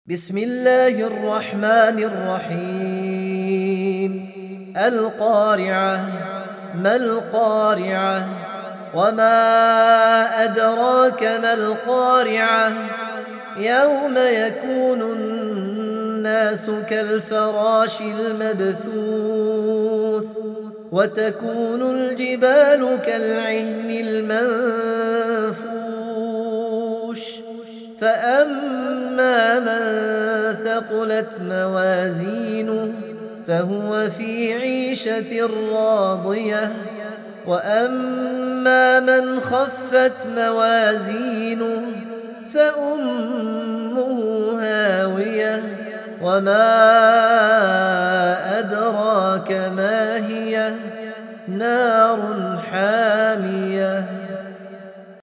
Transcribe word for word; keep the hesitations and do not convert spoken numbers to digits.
بسم الله الرحمن الرحيم. القارعة. ما القارعة؟ وما أدراك ما القارعة؟ يوم يكون الناس كالفراش المبثوث وتكون الجبال كالعهن المنفوش. فأما من ثقلت موازينه فهو في عيشة راضية، وأما من خفت موازينه فأمه هاوية، وما